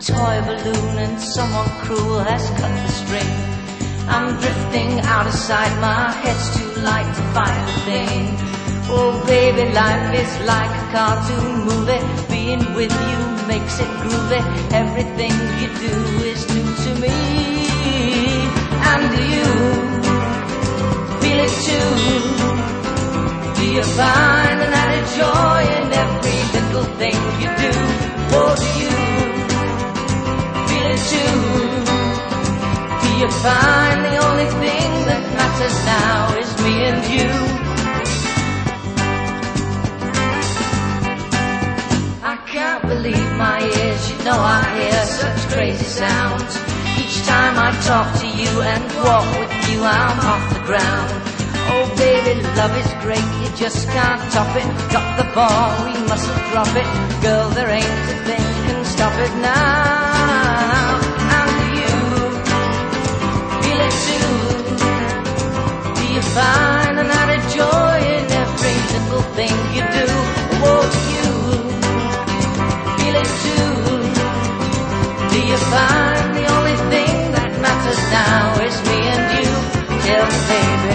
toy balloon and someone cruel has cut the string. I'm drifting out of sight, my head's too light to fight the thing. Oh baby, life is like a cartoon movie. Being with you makes it groovy. Everything you do is new to me. And do you feel it too? Do you find an added joy in every little thing you do? Oh, do you feel it too? Do you find the only thing that matters now is me and you? I can't believe my ears, you know I hear such crazy sounds. Each time I talk to you and walk with you, I'm off the ground. Oh baby, love is great, you just can't top it. Drop the ball, we mustn't drop it. Girl, there ain't a thing can stop it now. And you feel it too? Do you find an added joy in every little thing you do? Oh, do you feel it too? Do you find the only thing that matters now is me and you? Tell me, baby.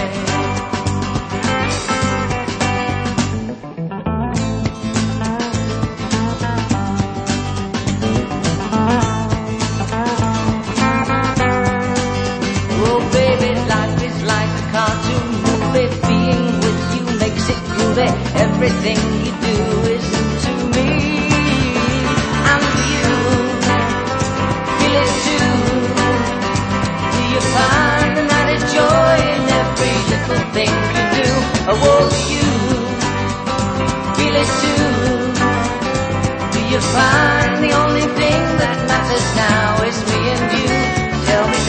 Everything you do is new to me. And you feel it too? Do you find an added joy in every little thing you do? Oh, do you feel it too? Do you find the only thing that matters now is me and you? Tell me,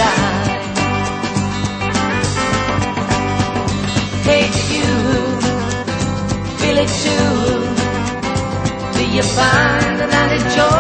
darling. Hey, do you feel it too? Do you find an added joy